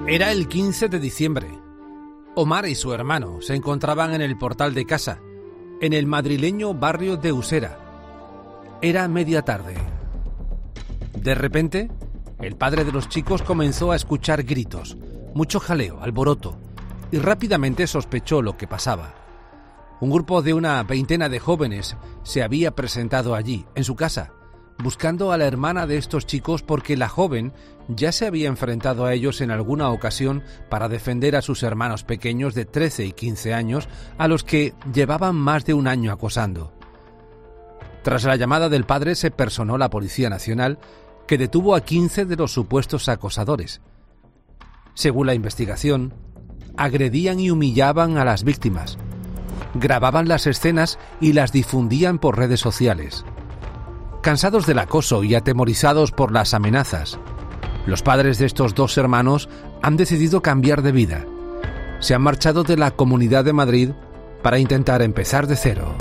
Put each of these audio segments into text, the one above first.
Era el 15 de diciembre. Omar y su hermano se encontraban en el portal de casa, en el madrileño barrio de Usera. Era media tarde. De repente, el padre de los chicos comenzó a escuchar gritos, mucho jaleo, alboroto, y rápidamente sospechó lo que pasaba. Un grupo de una veintena de jóvenes se había presentado allí, en su casa, buscando a la hermana de estos chicos porque la joven ya se había enfrentado a ellos en alguna ocasión para defender a sus hermanos pequeños de 13 y 15 años a los que llevaban más de un año acosando. Tras la llamada del padre se personó la Policía Nacional, que detuvo a 15 de los supuestos acosadores. Según la investigación, agredían y humillaban a las víctimas, grababan las escenas y las difundían por redes sociales. Cansados del acoso y atemorizados por las amenazas, los padres de estos dos hermanos han decidido cambiar de vida. Se han marchado de la Comunidad de Madrid para intentar empezar de cero.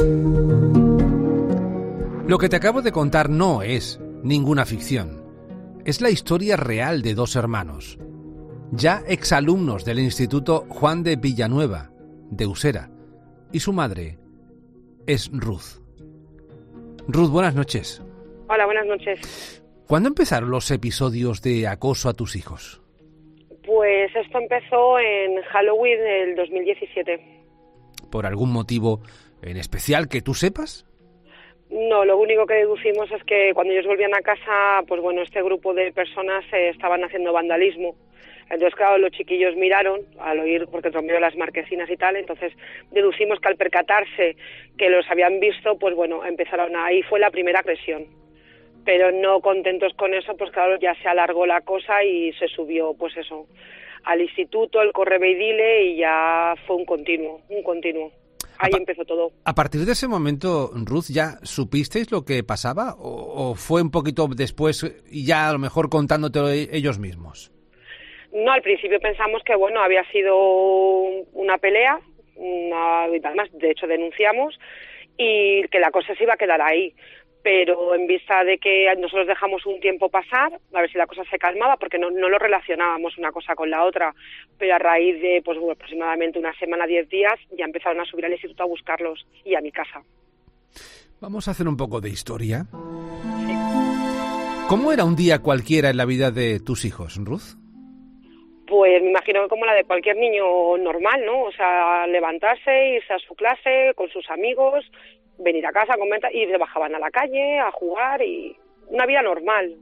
Lo que te acabo de contar no es ninguna ficción. Es la historia real de dos hermanos, ya exalumnos del Instituto Juan de Villanueva, de Usera, y su madre es Ruth. Ruth, buenas noches. Hola, buenas noches. ¿Cuándo empezaron los episodios de acoso a tus hijos? Pues esto empezó en Halloween del 2017. ¿Por algún motivo en especial que tú sepas? No, lo único que deducimos es que cuando ellos volvían a casa, pues bueno, este grupo de personas estaban haciendo vandalismo. Entonces, claro, los chiquillos miraron al oír, porque rompió las marquesinas y tal, entonces deducimos que al percatarse que los habían visto, pues bueno, empezaron, ahí fue la primera agresión. Pero no contentos con eso, pues claro, ya se alargó la cosa y se subió, pues eso, al instituto, el correve y dile, y ya fue un continuo. Ahí empezó todo. ¿A partir de ese momento, Ruth, ya supisteis lo que pasaba o fue un poquito después y ya a lo mejor contándotelo ellos mismos? No, al principio pensamos que, bueno, había sido una pelea, además, de hecho denunciamos, y que la cosa se iba a quedar ahí. Pero en vista de que nosotros dejamos un tiempo pasar, a ver si la cosa se calmaba, porque no lo relacionábamos una cosa con la otra, pero a raíz de pues aproximadamente una semana, 10 días, ya empezaron a subir al instituto a buscarlos y a mi casa. Vamos a hacer un poco de historia. Sí. ¿Cómo era un día cualquiera en la vida de tus hijos, Ruth? Pues me imagino que como la de cualquier niño normal, ¿no? O sea, levantarse, irse a su clase con sus amigos, venir a casa, comer, y se bajaban a la calle a jugar, y una vida normal.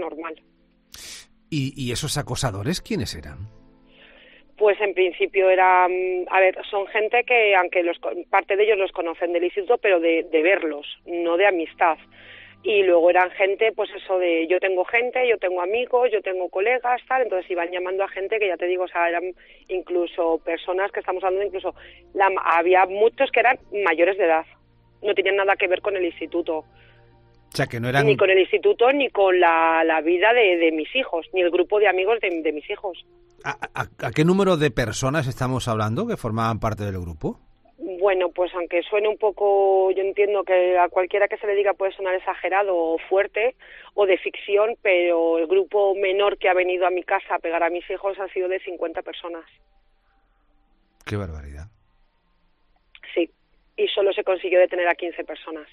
¿Y esos acosadores quiénes eran? Pues en principio eran, son gente que, aunque parte de ellos los conocen del instituto, pero de verlos, no de amistad. Y luego eran gente, pues eso de yo tengo amigos, yo tengo colegas, tal, entonces iban llamando a gente que ya te digo, o sea, eran incluso personas que estamos hablando, incluso había muchos que eran mayores de edad. No tenían nada que ver con el instituto. O sea, que no eran... Ni con el instituto, ni con la vida de mis hijos, ni el grupo de amigos de mis hijos. ¿A qué número de personas estamos hablando que formaban parte del grupo? Bueno, pues aunque suene un poco, yo entiendo que a cualquiera que se le diga puede sonar exagerado o fuerte o de ficción, pero el grupo menor que ha venido a mi casa a pegar a mis hijos ha sido de 50 personas. ¡Qué barbaridad! Sí. Y solo se consiguió detener a 15 personas.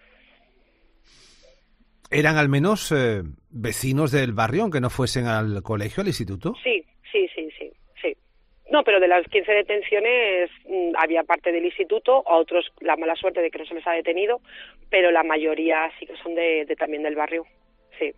¿Eran al menos vecinos del barrio, aunque no fuesen al colegio, al instituto? Sí. No, pero de las 15 detenciones había parte del instituto, a otros la mala suerte de que no se les ha detenido, pero la mayoría sí que son también del barrio, sí.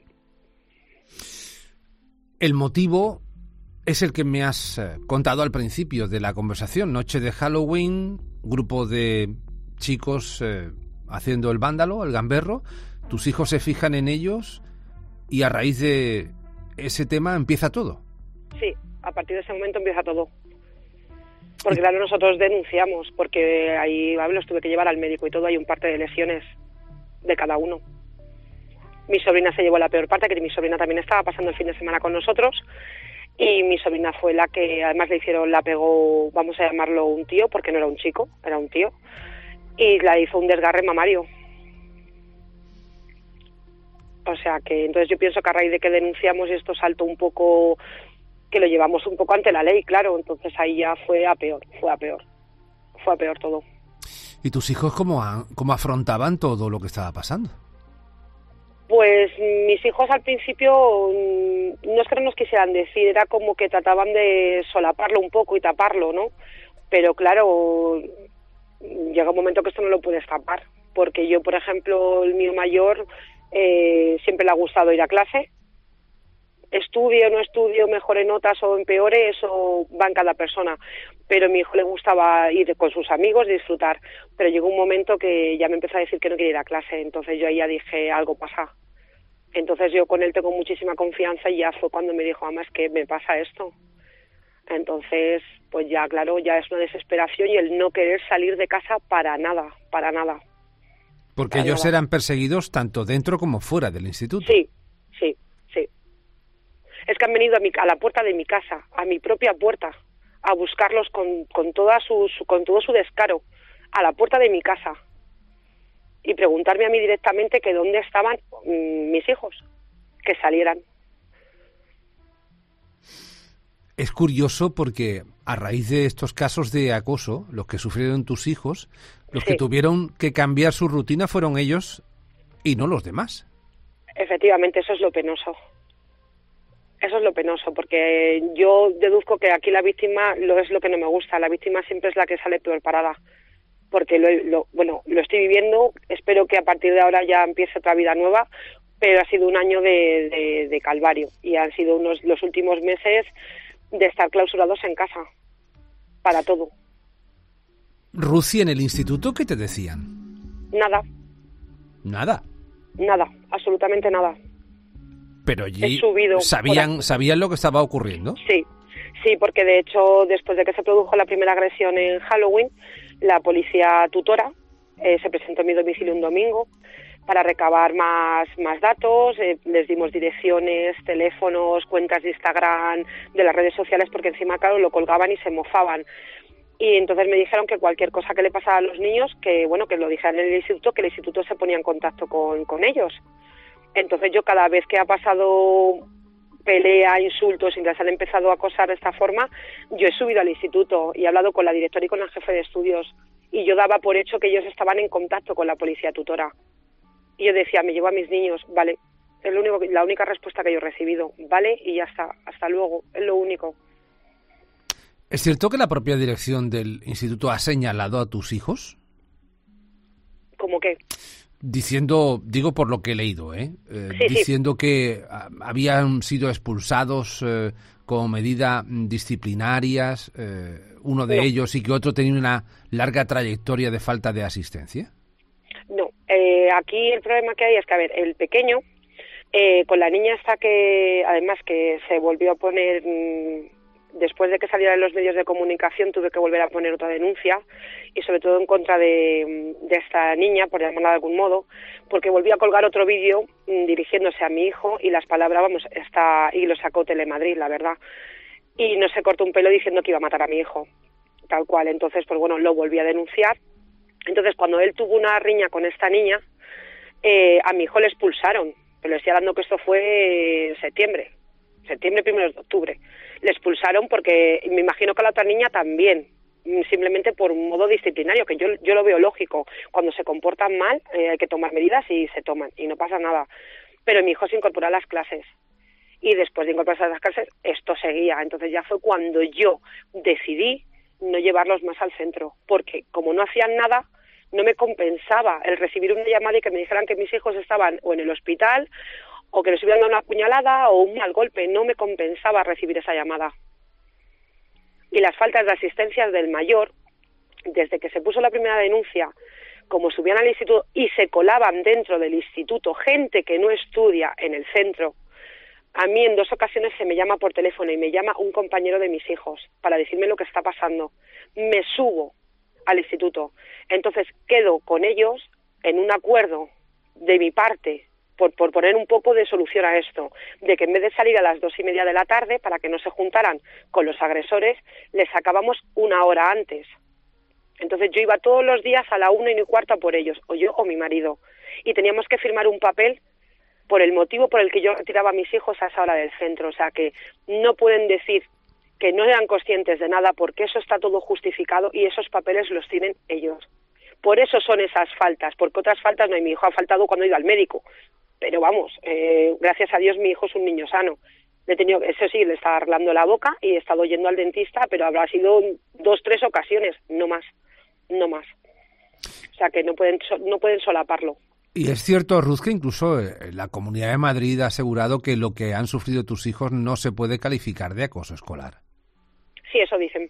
El motivo es el que me has contado al principio de la conversación. Noche de Halloween, grupo de chicos haciendo el vándalo, el gamberro. Tus hijos se fijan en ellos y a raíz de ese tema empieza todo. Sí, a partir de ese momento empieza todo. Porque claro, nosotros denunciamos, porque ahí los tuve que llevar al médico y todo, hay un parte de lesiones de cada uno. Mi sobrina se llevó la peor parte, que mi sobrina también estaba pasando el fin de semana con nosotros, y mi sobrina fue la que además la pegó, vamos a llamarlo un tío, porque no era un chico, era un tío, y la hizo un desgarre mamario. O sea que entonces yo pienso que a raíz de que denunciamos esto saltó un poco que lo llevamos un poco ante la ley, claro. Entonces ahí ya fue a peor todo. ¿Y tus hijos cómo afrontaban todo lo que estaba pasando? Pues mis hijos al principio no es que no nos quisieran decir, era como que trataban de solaparlo un poco y taparlo, ¿no? Pero claro, llega un momento que esto no lo puedes tapar, porque yo, por ejemplo, el mío mayor siempre le ha gustado ir a clase. Estudie o no estudie, mejore notas o empeore, eso va en cada persona. Pero a mi hijo le gustaba ir con sus amigos, disfrutar. Pero llegó un momento que ya me empezó a decir que no quería ir a clase. Entonces yo ahí ya dije, algo pasa. Entonces yo con él tengo muchísima confianza y ya fue cuando me dijo, mamá, es que me pasa esto. Entonces, pues ya, claro, ya es una desesperación y el no querer salir de casa para nada. Porque ellos eran perseguidos tanto dentro como fuera del instituto. Sí. Es que han venido a la puerta de mi casa, a mi propia puerta, a buscarlos con todo su descaro, a la puerta de mi casa, y preguntarme a mí directamente que dónde estaban mis hijos, que salieran. Es curioso porque a raíz de estos casos de acoso, los que sufrieron tus hijos, los que tuvieron que cambiar su rutina fueron ellos y no los demás. Efectivamente, eso es lo penoso. Eso es lo penoso, porque yo deduzco que aquí la víctima es lo que no me gusta. La víctima siempre es la que sale peor parada, porque lo estoy viviendo. Espero que a partir de ahora ya empiece otra vida nueva, pero ha sido un año de calvario y han sido los últimos meses de estar clausurados en casa para todo. Ruci, en el instituto, ¿qué te decían? Nada, absolutamente nada. Pero allí ¿sabían lo que estaba ocurriendo? Sí, porque de hecho después de que se produjo la primera agresión en Halloween, la policía tutora se presentó en mi domicilio un domingo para recabar más datos. Les dimos direcciones, teléfonos, cuentas de Instagram, de las redes sociales, porque encima, claro, lo colgaban y se mofaban. Y entonces me dijeron que cualquier cosa que le pasara a los niños, que lo dijeran en el instituto, que el instituto se ponía en contacto con ellos. Entonces yo cada vez que ha pasado pelea, insultos y les han empezado a acosar de esta forma, yo he subido al instituto y he hablado con la directora y con el jefe de estudios y yo daba por hecho que ellos estaban en contacto con la policía tutora. Y yo decía, me llevo a mis niños, vale, es la única respuesta que yo he recibido, vale, y ya está, hasta luego, es lo único. ¿Es cierto que la propia dirección del instituto ha señalado a tus hijos? ¿Cómo qué? Digo por lo que he leído, diciendo que habían sido expulsados como medida disciplinarias, uno de ellos, y que otro tenía una larga trayectoria de falta de asistencia. No, aquí el problema que hay es que, a ver, el pequeño, con la niña esta que, además que se volvió a poner, después de que saliera en los medios de comunicación, tuve que volver a poner otra denuncia, y sobre todo en contra de esta niña, por llamarla de algún modo, porque volví a colgar otro vídeo dirigiéndose a mi hijo, y las palabras, y lo sacó Telemadrid, la verdad, y no se cortó un pelo diciendo que iba a matar a mi hijo, tal cual. Entonces, pues bueno, lo volví a denunciar. Entonces, cuando él tuvo una riña con esta niña, a mi hijo le expulsaron, pero le estoy hablando que esto fue septiembre, primeros de octubre. Le expulsaron porque me imagino que a la otra niña también, simplemente por un modo disciplinario, que yo lo veo lógico. Cuando se comportan mal hay que tomar medidas y se toman, y no pasa nada. Pero mi hijo se incorporó a las clases, y después de incorporarse a las clases, esto seguía. Entonces ya fue cuando yo decidí no llevarlos más al centro, porque como no hacían nada, no me compensaba el recibir una llamada y que me dijeran que mis hijos estaban o en el hospital, o que les hubieran dado una puñalada o un mal golpe. No me compensaba recibir esa llamada. Y las faltas de asistencia del mayor, desde que se puso la primera denuncia, como subían al instituto y se colaban dentro del instituto gente que no estudia en el centro, a mí en 2 ocasiones se me llama por teléfono y me llama un compañero de mis hijos para decirme lo que está pasando. Me subo al instituto. Entonces quedo con ellos en un acuerdo de mi parte, por poner un poco de solución a esto, de que en vez de salir a las 2:30 de la tarde para que no se juntaran con los agresores, les sacábamos 1 hora antes. Entonces yo iba todos los días a la 1:15 por ellos, o yo o mi marido, y teníamos que firmar un papel por el motivo por el que yo retiraba a mis hijos a esa hora del centro. O sea, que no pueden decir que no eran conscientes de nada, porque eso está todo justificado y esos papeles los tienen ellos. Por eso son esas faltas, porque otras faltas no hay. Mi hijo ha faltado cuando he ido al médico, pero vamos, gracias a Dios mi hijo es un niño sano. Eso sí, le estaba arreglando la boca y he estado yendo al dentista, pero habrá sido 2, 3 ocasiones, no más. O sea, que no pueden solaparlo. Y es cierto, Ruth, que incluso la Comunidad de Madrid ha asegurado que lo que han sufrido tus hijos no se puede calificar de acoso escolar. Sí, eso dicen.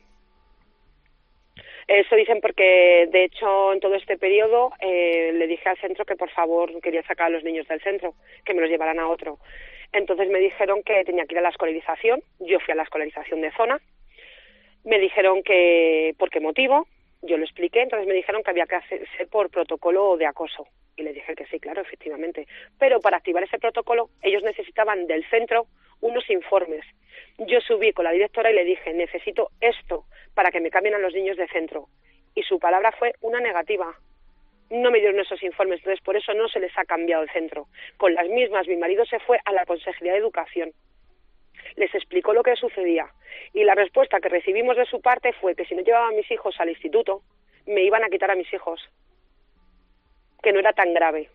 Eso dicen porque, de hecho, en todo este periodo le dije al centro que, por favor, quería sacar a los niños del centro, que me los llevaran a otro. Entonces me dijeron que tenía que ir a la escolarización. Yo fui a la escolarización de zona. Me dijeron que por qué motivo. Yo lo expliqué. Entonces me dijeron que había que hacerse por protocolo de acoso. Y le dije que sí, claro, efectivamente. Pero para activar ese protocolo, ellos necesitaban del centro unos informes. Yo subí con la directora y le dije, necesito esto para que me cambien a los niños de centro. Y su palabra fue una negativa. No me dieron esos informes, entonces por eso no se les ha cambiado el centro. Con las mismas, mi marido se fue a la Consejería de Educación. Les explicó lo que sucedía. Y la respuesta que recibimos de su parte fue que si no llevaba a mis hijos al instituto, me iban a quitar a mis hijos. Que no era tan grave.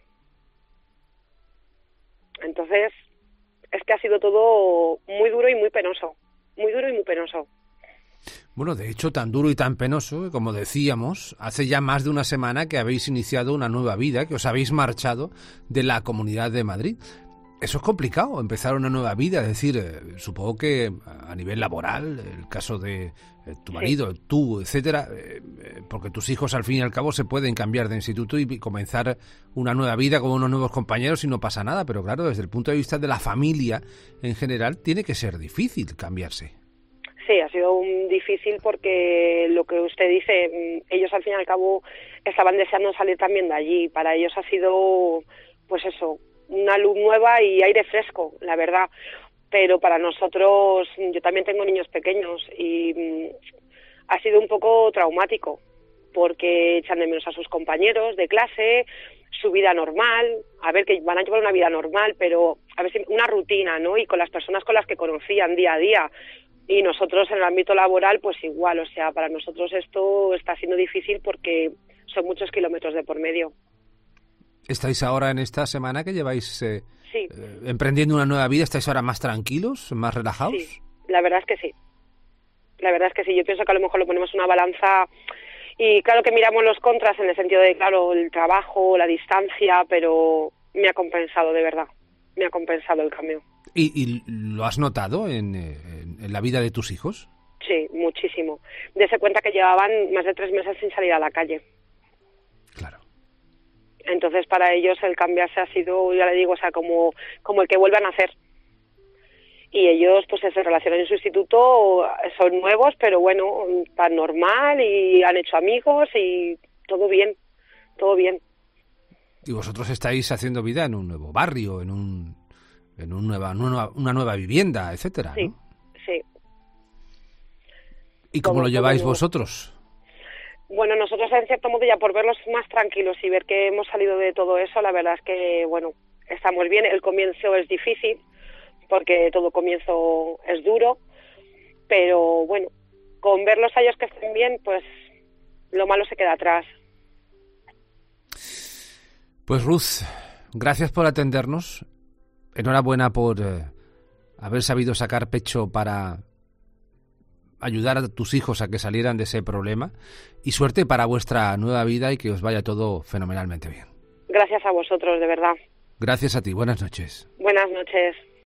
Entonces, es que ha sido todo muy duro y muy penoso. Muy duro y muy penoso. Bueno, de hecho, tan duro y tan penoso, que como decíamos, hace ya más de una semana que habéis iniciado una nueva vida, que os habéis marchado de la Comunidad de Madrid. Eso es complicado, empezar una nueva vida, es decir, supongo que a nivel laboral, el caso de tu marido, sí, tú, etcétera, porque tus hijos al fin y al cabo se pueden cambiar de instituto y comenzar una nueva vida con unos nuevos compañeros y no pasa nada, pero claro, desde el punto de vista de la familia en general, tiene que ser difícil cambiarse. Sí, ha sido difícil porque lo que usted dice, ellos al fin y al cabo estaban deseando salir también de allí. Para ellos ha sido, pues eso, una luz nueva y aire fresco, la verdad. Pero para nosotros, yo también tengo niños pequeños y ha sido un poco traumático porque echan de menos a sus compañeros de clase, su vida normal, a ver que van a llevar una vida normal, pero a ver si una rutina, ¿no? Y con las personas con las que conocían día a día. Y nosotros en el ámbito laboral, pues igual, o sea, para nosotros esto está siendo difícil porque son muchos kilómetros de por medio. ¿Estáis ahora en esta semana que lleváis sí, emprendiendo una nueva vida? ¿Estáis ahora más tranquilos, más relajados? Sí, la verdad es que sí. La verdad es que sí. Yo pienso que a lo mejor lo ponemos en una balanza y claro que miramos los contras en el sentido de, claro, el trabajo, la distancia, pero me ha compensado, de verdad. Me ha compensado el cambio. ¿Y lo has notado en la vida de tus hijos? Sí, muchísimo. Dese cuenta que llevaban más de 3 meses sin salir a la calle. Claro. Entonces para ellos el cambiarse ha sido, ya le digo, o sea, como el que vuelvan a nacer. Y ellos pues se relacionan en su instituto, son nuevos, pero bueno, tan normal y han hecho amigos y todo bien, todo bien. Y vosotros estáis haciendo vida en un nuevo barrio, en una nueva vivienda, etcétera, sí, ¿no? Sí. ¿Y cómo lo lleváis vosotros? Bueno, nosotros en cierto modo ya por verlos más tranquilos y ver que hemos salido de todo eso, la verdad es que, bueno, estamos bien. El comienzo es difícil porque todo comienzo es duro, pero bueno, con verlos a ellos que estén bien, pues lo malo se queda atrás. Pues Ruth, gracias por atendernos. Enhorabuena por haber sabido sacar pecho para ayudar a tus hijos a que salieran de ese problema y suerte para vuestra nueva vida y que os vaya todo fenomenalmente bien. Gracias a vosotros, de verdad. Gracias a ti. Buenas noches. Buenas noches.